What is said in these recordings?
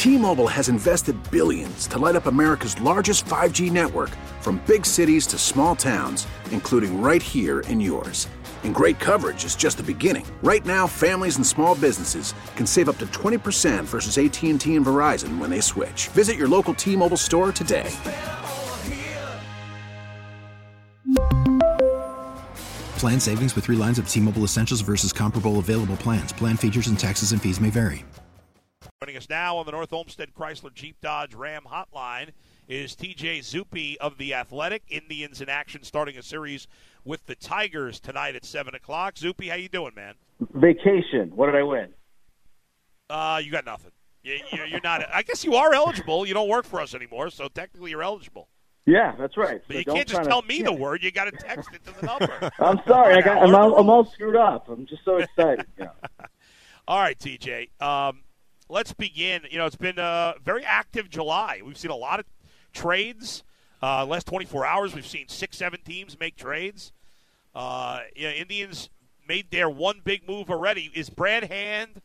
T-Mobile has invested billions to light up America's largest 5G network, from big cities to small towns, including right here in yours. And great coverage is just the beginning. Right now, families and small businesses can save up to 20% versus AT&T and Verizon when they switch. Visit your local T-Mobile store today. Plan savings with 3 lines of T-Mobile Essentials versus comparable available plans. Plan features and taxes and fees may vary. Joining us now on the North Olmsted Chrysler Jeep Dodge Ram hotline is TJ Zuppe of The Athletic. Indians in action starting a series with the Tigers tonight at 7 o'clock. Zuppe, how you doing, man? Vacation. What did I win? You got nothing. You're not. I guess you are eligible. You don't work for us anymore, so technically you're eligible. Yeah, that's right. But you can't just tell me the word. You got to text it to the number. I'm sorry. I'm all screwed up. I'm just so excited. All right, TJ. Let's begin. It's been a very active July. We've seen a lot of trades. Last 24 hours, we've seen 6-7 teams make trades. Indians made their one big move already. Is Brad Hand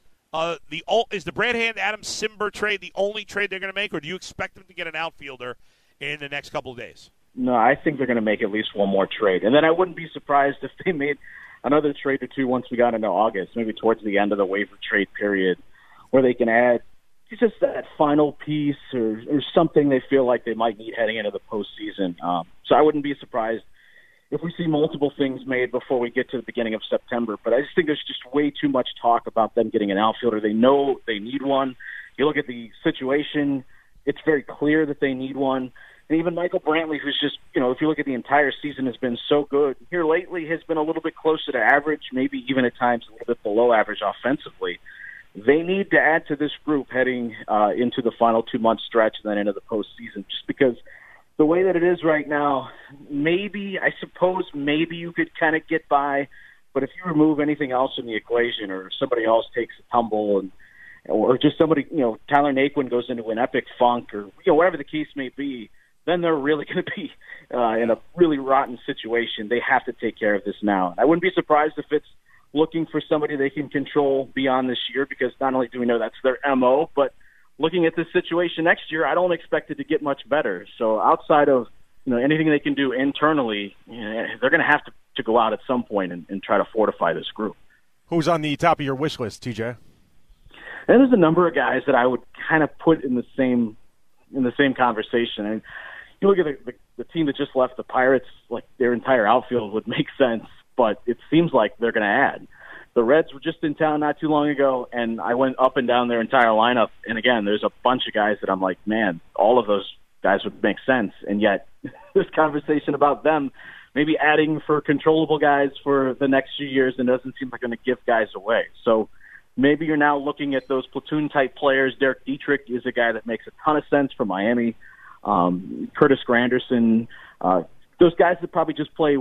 is the Brad Hand Adam Cimber trade the only trade they're going to make, or do you expect them to get an outfielder in the next couple of days? No, I think they're going to make at least one more trade. And then I wouldn't be surprised if they made another trade or two once we got into August, maybe towards the end of the waiver trade period, where they can add just that final piece or something they feel like they might need heading into the postseason. So I wouldn't be surprised if we see multiple things made before we get to the beginning of September. But I just think there's just way too much talk about them getting an outfielder. They know they need one. You look at the situation, it's very clear that they need one. And even Michael Brantley, who's just, if you look at the entire season, has been so good. Here lately has been a little bit closer to average, maybe even at times a little bit below average offensively. They need to add to this group heading into the final 2-month stretch and then into the postseason, just because the way that it is right now, maybe you could kind of get by, but if you remove anything else from the equation or somebody else takes a tumble or just somebody, Tyler Naquin goes into an epic funk or, whatever the case may be, then they're really going to be in a really rotten situation. They have to take care of this now. I wouldn't be surprised if it's looking for somebody they can control beyond this year, because not only do we know that's their MO, but looking at this situation next year, I don't expect it to get much better. So outside of anything they can do internally, they're going to have to go out at some point and try to fortify this group. Who's on the top of your wish list, TJ? And there's a number of guys that I would kind of put in the same conversation. And you look at the team that just left, the Pirates, like their entire outfield would make sense, but it seems like they're going to add. The Reds were just in town not too long ago, and I went up and down their entire lineup. And again, there's a bunch of guys that I'm like, man, all of those guys would make sense. And yet this conversation about them maybe adding for controllable guys for the next few years, and doesn't seem like going to give guys away. So maybe you're now looking at those platoon-type players. Derek Dietrich is a guy that makes a ton of sense for Miami. Curtis Granderson, those guys that probably just play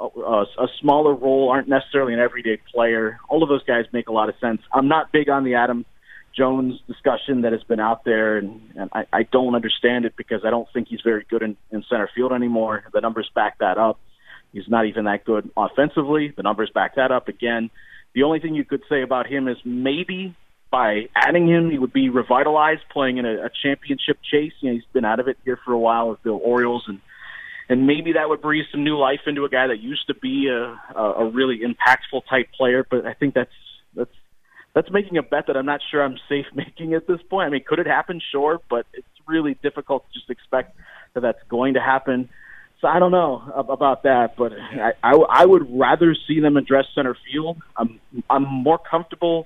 a smaller role, aren't necessarily an everyday player. All of those guys make a lot of sense. I'm not big on the Adam Jones discussion that has been out there, and I don't understand it because I don't think he's very good in center field anymore. The numbers back that up. He's not even that good offensively. The numbers back that up again. The only thing you could say about him is maybe by adding him, he would be revitalized playing in a championship chase. He's been out of it here for a while with the Orioles, and maybe that would breathe some new life into a guy that used to be a really impactful type player. But I think that's making a bet that I'm not sure I'm safe making at this point. I mean, could it happen? Sure, but it's really difficult to just expect that that's going to happen. So I don't know about that, but I would rather see them address center field. I'm more comfortable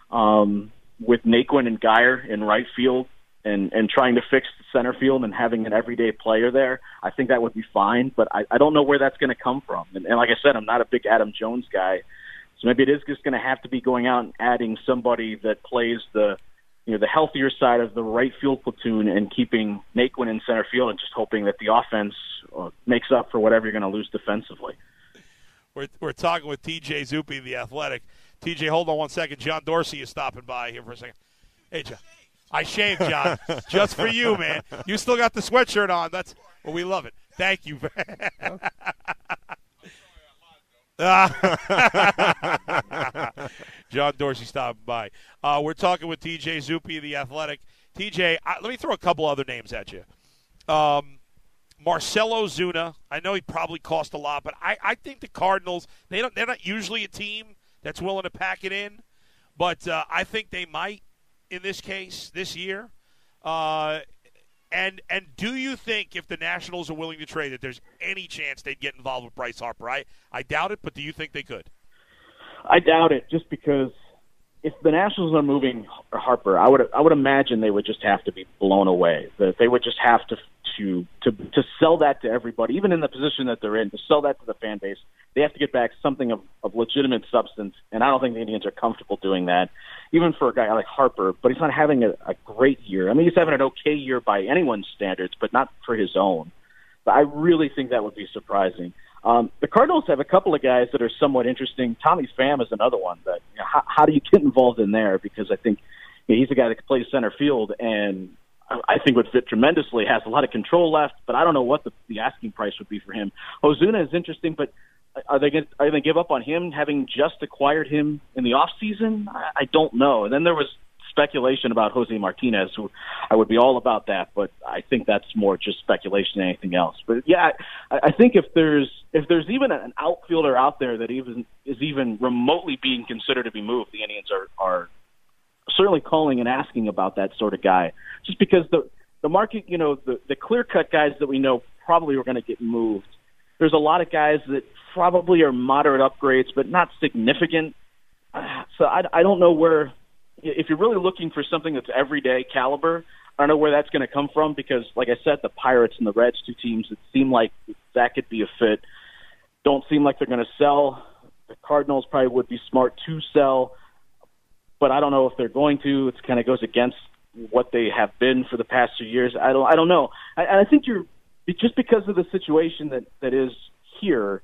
with Naquin and Geyer in right field and trying to fix the center field and having an everyday player there. I think that would be fine, but I don't know where that's going to come from. And like I said, I'm not a big Adam Jones guy, so maybe it is just going to have to be going out and adding somebody that plays the healthier side of the right field platoon and keeping Naquin in center field and just hoping that the offense makes up for whatever you're going to lose defensively. We're talking with TJ Zuppe, The Athletic. TJ, hold on one second. John Dorsey is stopping by here for a second. Hey, John. I shaved, John, just for you, man. You still got the sweatshirt on. We love it. Thank you. John Dorsey stopping by. We're talking with TJ Zuppe of The Athletic. TJ, let me throw a couple other names at you. Marcelo Zuna, I know he probably cost a lot, but I think the Cardinals, they're not usually a team that's willing to pack it in, but I think they might in this case this year. And do you think if the Nationals are willing to trade it, there's any chance they'd get involved with Bryce Harper? I doubt it, but do you think they could? I doubt it, just because if the Nationals are moving Harper, I would imagine they would just have to be blown away. That they would just have to sell that to everybody, even in the position that they're in, to sell that to the fan base. They have to get back something of legitimate substance, and I don't think the Indians are comfortable doing that, even for a guy like Harper. But he's not having a great year. I mean, he's having an okay year by anyone's standards, but not for his own. But I really think that would be surprising. The Cardinals have a couple of guys that are somewhat interesting. Tommy Pham is another one. That how do you get involved in there? Because I think he's a guy that can play center field, and I think would fit tremendously. Has a lot of control left, but I don't know what the asking price would be for him. Ozuna is interesting, but are they going to give up on him, having just acquired him in the off season? I don't know. And then there was speculation about Jose Martinez, who I would be all about that, but I think that's more just speculation than anything else. But yeah, I think if there's even an outfielder out there that is even remotely being considered to be moved, the Indians are certainly calling and asking about that sort of guy, just because the market, the clear-cut guys that we know probably are going to get moved. There's a lot of guys that probably are moderate upgrades, but not significant. So I don't know where, if you're really looking for something that's everyday caliber, I don't know where that's going to come from, because, like I said, the Pirates and the Reds, two teams that seem like that could be a fit, don't seem like they're going to sell. The Cardinals probably would be smart to sell, but I don't know if they're going to. It kind of goes against what they have been for the past 2 years. I don't know. I think just because of the situation that is here,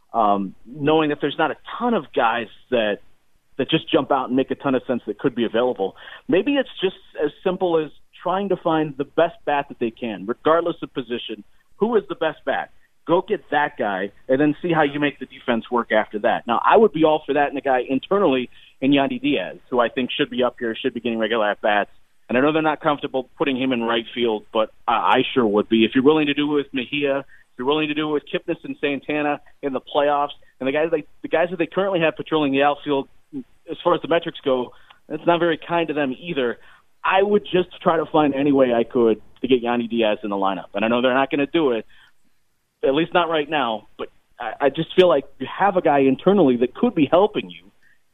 knowing that there's not a ton of guys that just jump out and make a ton of sense that could be available. Maybe it's just as simple as trying to find the best bat that they can, regardless of position. Who is the best bat? Go get that guy, and then see how you make the defense work after that. Now, I would be all for that in a guy internally in Yandy Diaz, who I think should be up here, should be getting regular at-bats. And I know they're not comfortable putting him in right field, but I sure would be. If you're willing to do it with Mejia, if you're willing to do it with Kipnis and Santana in the playoffs, and the guys that they currently have patrolling the outfield, as far as the metrics go, it's not very kind to them either. I would just try to find any way I could to get Yandy Diaz in the lineup. And I know they're not going to do it, at least not right now, but I just feel like you have a guy internally that could be helping you,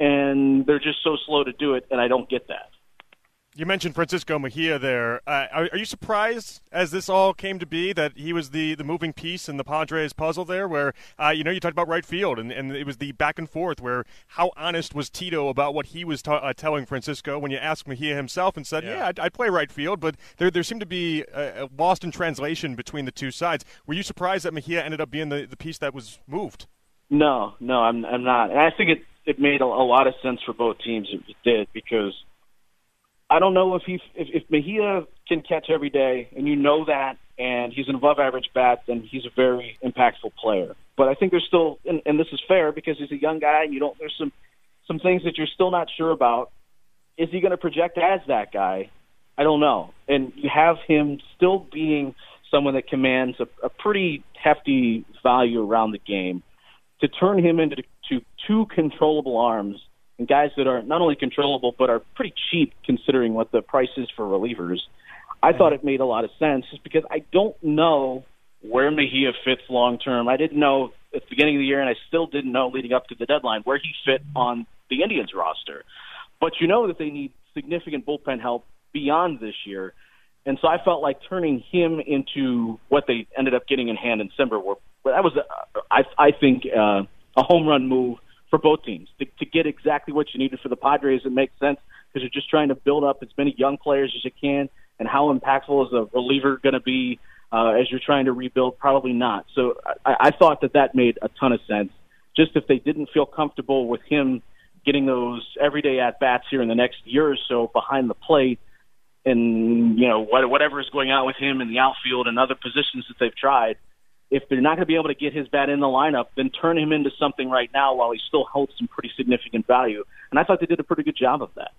and they're just so slow to do it, and I don't get that. You mentioned Francisco Mejia there. Are you surprised, as this all came to be, that he was the moving piece in the Padres puzzle there, where, you talked about right field, and it was the back and forth where how honest was Tito about what he was telling Francisco when you asked Mejia himself and said, I'd play right field, but there seemed to be a lost in translation between the two sides. Were you surprised that Mejia ended up being the piece that was moved? No, I'm not. And I think it made a lot of sense for both teams. It did, because I don't know if Mejia can catch every day, and you know that, and he's an above-average bat, then he's a very impactful player. But I think there's still, and this is fair because he's a young guy, and there's some things that you're still not sure about. Is he going to project as that guy? I don't know. And you have him still being someone that commands a pretty hefty value around the game. To turn him into two controllable arms, and guys that are not only controllable but are pretty cheap considering what the price is for relievers, I thought it made a lot of sense, just because I don't know where Mejia fits long term. I didn't know at the beginning of the year, and I still didn't know leading up to the deadline where he fit on the Indians roster. But you know that they need significant bullpen help beyond this year, and so I felt like turning him into what they ended up getting in hand in December. That was, I think, a home run move for both teams to get exactly what you needed. For the Padres, it makes sense because you're just trying to build up as many young players as you can. And how impactful is a reliever going to be as you're trying to rebuild? Probably not. So I thought that made a ton of sense. Just if they didn't feel comfortable with him getting those everyday at-bats here in the next year or so behind the plate, and whatever is going on with him in the outfield and other positions that they've tried, if they're not going to be able to get his bat in the lineup, then turn him into something right now while he still holds some pretty significant value. And I thought they did a pretty good job of that.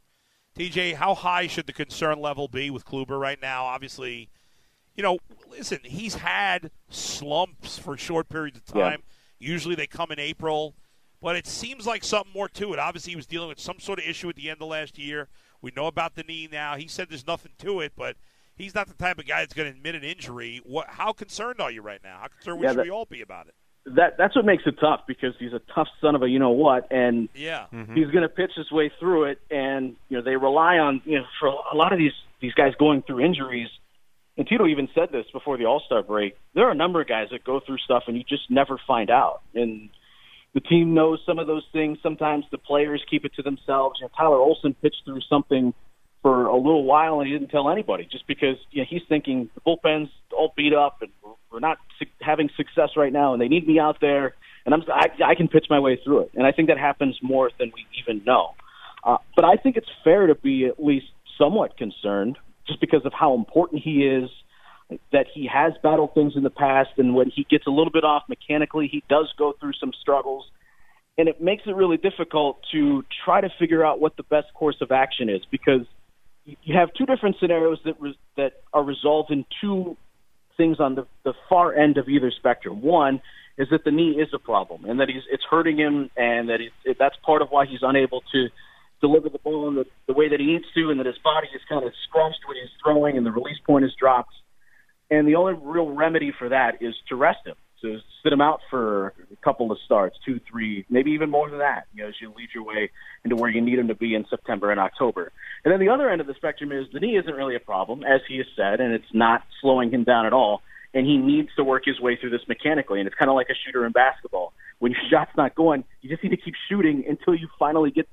TJ, how high should the concern level be with Kluber right now? Obviously, listen, he's had slumps for short periods of time. Yeah. Usually they come in April, but it seems like something more to it. Obviously, he was dealing with some sort of issue at the end of last year. We know about the knee now. He said there's nothing to it, but he's not the type of guy that's going to admit an injury. How concerned are you right now? How concerned should we all be about it? That's what makes it tough, because he's a tough son of a you-know-what, and he's going to pitch his way through it. And they rely on for a lot of these guys going through injuries. And Tito even said this before the All-Star break. There are a number of guys that go through stuff and you just never find out. And the team knows some of those things. Sometimes the players keep it to themselves. Tyler Olson pitched through something for a little while and he didn't tell anybody, just because he's thinking the bullpen's all beat up and we're not having success right now and they need me out there and I can pitch my way through it. And I think that happens more than we even know. But I think it's fair to be at least somewhat concerned, just because of how important he is, that he has battled things in the past, and when he gets a little bit off mechanically, he does go through some struggles. And it makes it really difficult to try to figure out what the best course of action is, because you have two different scenarios that are resolved in two things on the far end of either spectrum. One is that the knee is a problem, and that it's hurting him, and that that's part of why he's unable to deliver the ball in the way that he needs to, and that his body is kind of scrunched when he's throwing and the release point is dropped. And the only real remedy for that is to rest him, to sit him out for a couple of starts, 2, 3, maybe even more than that, as you lead your way into where you need him to be in September and October. And then the other end of the spectrum is the knee isn't really a problem, as he has said, and it's not slowing him down at all, and he needs to work his way through this mechanically. And it's kind of like a shooter in basketball. When your shot's not going, you just need to keep shooting until you finally get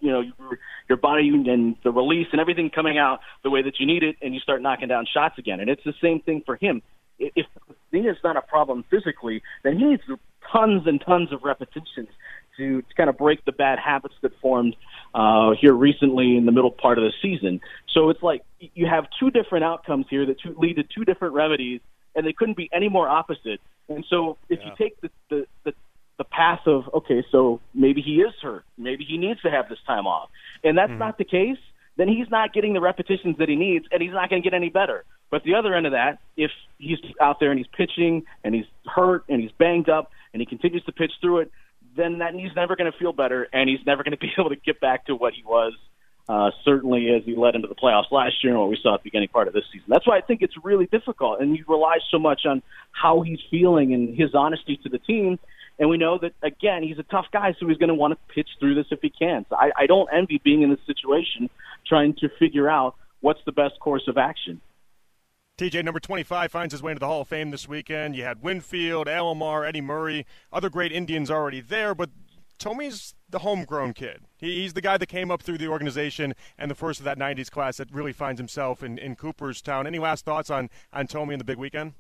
your body and the release and everything coming out the way that you need it, and you start knocking down shots again. And it's the same thing for him. If the knee is not a problem physically, then he needs tons and tons of repetitions to kind of break the bad habits that formed here recently in the middle part of the season. So it's like you have two different outcomes here that lead to two different remedies, and they couldn't be any more opposite. And so if you take the path of, okay, so maybe he is hurt, maybe he needs to have this time off, and that's not the case, then he's not getting the repetitions that he needs, and he's not going to get any better. But the other end of that, if he's out there and he's pitching and he's hurt and he's banged up and he continues to pitch through it, then that knee's never going to feel better, and he's never going to be able to get back to what he was, certainly as he led into the playoffs last year and what we saw at the beginning part of this season. That's why I think it's really difficult, and he relies so much on how he's feeling and his honesty to the team. And we know that, again, he's a tough guy, so he's going to want to pitch through this if he can. So I don't envy being in this situation, trying to figure out what's the best course of action. TJ, number 25, finds his way into the Hall of Fame this weekend. You had Winfield, Alomar, Eddie Murray, other great Indians already there, but Tomi's the homegrown kid. He's the guy that came up through the organization and the first of that 90s class that really finds himself in Cooperstown. Any last thoughts on Tomi in the big weekend?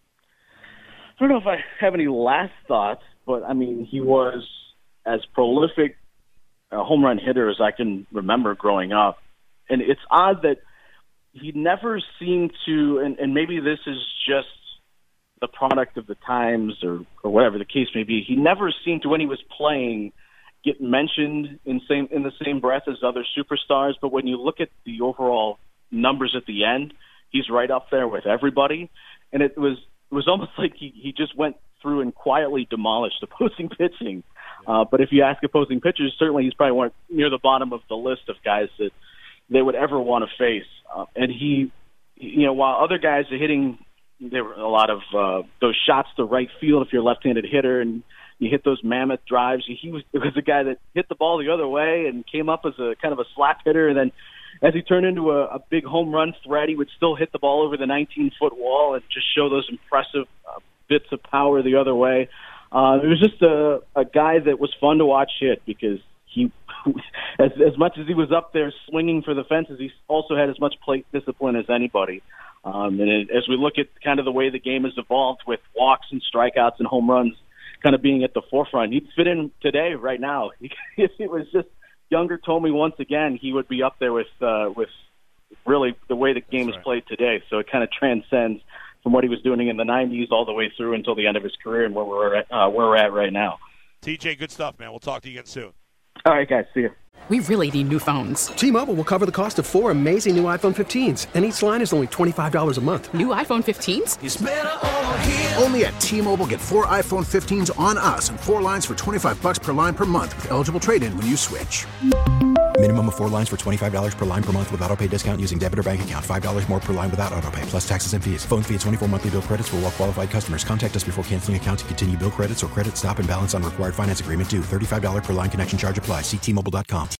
I don't know if I have any last thoughts, but, I mean, he was as prolific a home run hitter as I can remember growing up. And it's odd that he never seemed to, and maybe this is just the product of the times or whatever the case may be, he never seemed to, when he was playing, get mentioned in the same breath as other superstars. But when you look at the overall numbers at the end, he's right up there with everybody. And it was almost like he just went through and quietly demolished opposing pitching. But if you ask opposing pitchers, certainly he's probably near the bottom of the list of guys that they would ever want to face. And he, while other guys are hitting, there were a lot of those shots to right field if you're a left-handed hitter, and you hit those mammoth drives. It was a guy that hit the ball the other way and came up as a kind of a slap hitter, and then as he turned into a big home run threat, he would still hit the ball over the 19-foot wall and just show those impressive bits of power the other way. It was just a guy that was fun to watch hit, because he, as much as he was up there swinging for the fences, he also had as much plate discipline as anybody. As we look at kind of the way the game has evolved with walks and strikeouts and home runs kind of being at the forefront, he'd fit in today right now. If it was just younger Tomi once again, he would be up there with really the way the game is played today. So it kind of transcends from what he was doing in the 90s all the way through until the end of his career and where we're at right now. TJ, good stuff, man. We'll talk to you again soon. All right, guys. See you. We really need new phones. T-Mobile will cover the cost of 4 amazing new iPhone 15s, and each line is only $25 a month. New iPhone 15s? It's better over here. Only at T-Mobile, get 4 iPhone 15s on us and 4 lines for $25 per line per month with eligible trade-in when you switch. Minimum of 4 lines for $25 per line per month with autopay discount using debit or bank account. $5 more per line without autopay, plus taxes and fees. Phone fee at 24 monthly bill credits for well-qualified customers. Contact us before canceling account to continue bill credits or credit stop and balance on required finance agreement due. $35 per line connection charge applies. See T-Mobile.com.